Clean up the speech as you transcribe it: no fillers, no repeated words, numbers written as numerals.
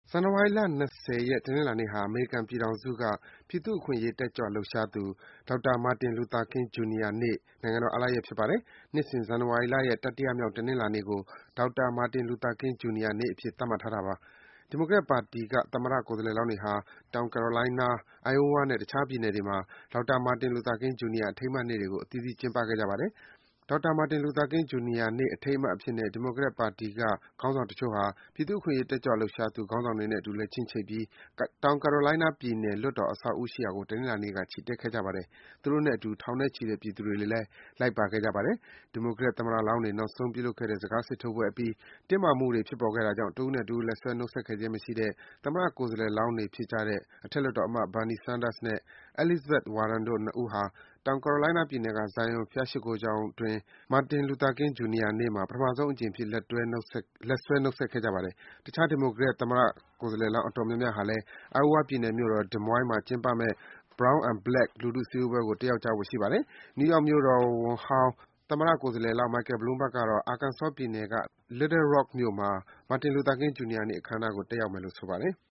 ဇန်နဝါရီလ 20 ရက် တနင်္လာနေ့ဟာ အမေရိကန်ပြည်ထောင်စုက ပြည်သူ့အခွင့်အရေး တက်ကြွလှုပ်ရှားသူ ဒေါက်တာ Martin Luther King, Jr. နေ့ နိုင်ငံတော် အားလပ်ရက် ဖြစ်ပါတယ်။ နှစ်စဉ် ဇန်နဝါရီလရဲ့ တတိယမြောက် တနင်္လာနေ့ကို ဒေါက်တာ Martin Luther King, Jr. နေ့အဖြစ် သတ်မှတ်ထားတာပါ။ ဒီမိုကရက်ပါတီက သမ္မတ ကိုယ်စားလှယ်လောင်းတွေဟာ တောင် Carolina ၊ Iowa နဲ့ တခြားပြည်နယ်တွေမှာ ဒေါက်တာ Martin Luther King, Jr. အထိမ်းအမှတ်နေ့တွေကို အသီးသီး ကျင်းပခဲ့ကြပါတယ်။ ဒေါက်တာ Martin Luther King, Jr. နေ့ အထိမ်းအမှတ်အဖြစ်နဲ့ ဒီမိုကရက်ပါတီက ခေါင်းဆောင်တချို့ဟာ ပြည်သူ့အခွင့်အရေး တက်ကြွလှုပ်ရှားသူ ခေါင်းဆောင်တွေနဲ့အတူ လက်ချင်းချိတ်ပြီး တောင် Carolina ပြည်နယ် လွှတ်တော်အဆောက်အဦးရှိရာကို တနင်္လာနေ့က ချီတက်ခဲ့ကြပါတယ်။ သူတို့နဲ့အတူ ထောင်နဲ့ချီတဲ့ ပြည်သူတွေလည်း လိုက်ပါခဲ့ကြပါတယ်။ ဒီမိုကရက် သမ္မတလောင်းတွေ နောက်ဆုံးပြုလုပ်ခဲ့တဲ့ စကားစစ်ထိုးပွဲအပြီး တင်းမာမှုတွေ ဖြစ်ပေါ်ခဲ့တာကြောင့် တဦးနဲ့တဦး လက်ဆွဲ နှုတ်ဆက်ခဲ့ခြင်းမရှိတဲ့ သမ္မတ ကိုယ်စားလှယ်လောင်းတွေဖြစ်ကြတဲ့ အထက်လွှတ်တော်အမတ် Bernie Sanders နဲ့ Elizabeth Warren တို့ ၂ ဦးဟာ တောင် Carolina ပြည်နယ်က Zion ဘုရားရှိခိုးကျောင်းအတွင်း Martin Luther King, Jr. နေ့မှာ ပထမဆုံးအကြိမ်အဖြစ် လက်ဆွဲ နှုတ်ဆက်ခဲ့ကြပါတယ်။ တခြား ဒီမိုကရက် သမ္မတကိုယ်စားလှယ်လောင်း အတော်များများဟာလည်း Iowa ပြည်နယ်မြို့တော် Des Moines မှာ ကျင်းပမယ့် Brown and Black လူထုစည်းဝေးပွဲကို တက်ရောက်ကြဖို့ ရှိပါတယ်။ နယူးယောက်မြို့တော်ဝန်ဟောင်း သမ္မတကိုယ်စားလှယ်လောင်း Michael Bloomberg ကတော့ Arkansas ပြည်နယ်က Little Rock မြို့မှာ Martin Luther King, Jr. နေ့ အခမ်းအနားကို တက်ရောက်မယ်လို့ ဆိုပါတယ်။